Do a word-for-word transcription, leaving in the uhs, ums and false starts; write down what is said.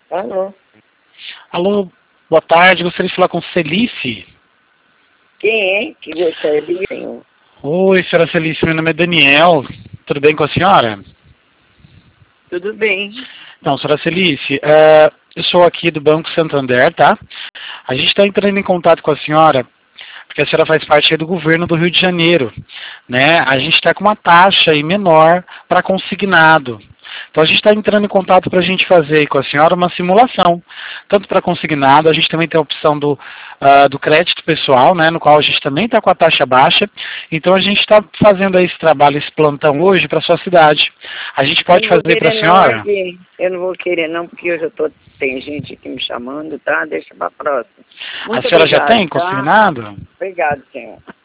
Alô? Alô, boa tarde, gostaria de falar com Celice. Quem é que gostaria, senhor? Oi, senhora Celice, meu nome é Daniel. Tudo bem com a senhora? Tudo bem. Não, senhora Celice, é, eu sou aqui do Banco Santander, tá? A gente está entrando em contato com a senhora porque a senhora faz parte aí do governo do Rio de Janeiro, né? A gente está com uma taxa aí menor para consignado. Então a gente está entrando em contato para a gente fazer aí com a senhora uma simulação, tanto para consignado, a gente também tem a opção do, uh, do crédito pessoal, né, no qual a gente também está com a taxa baixa. Então a gente está fazendo aí esse trabalho, esse plantão hoje para a sua cidade. A gente pode fazer para a senhora? Não, aqui. Eu não vou querer não, porque eu já tô, tem gente aqui me chamando, tá? Deixa para próxima. Muito a senhora obrigado, já tem tá? consignado? Obrigado, senhor.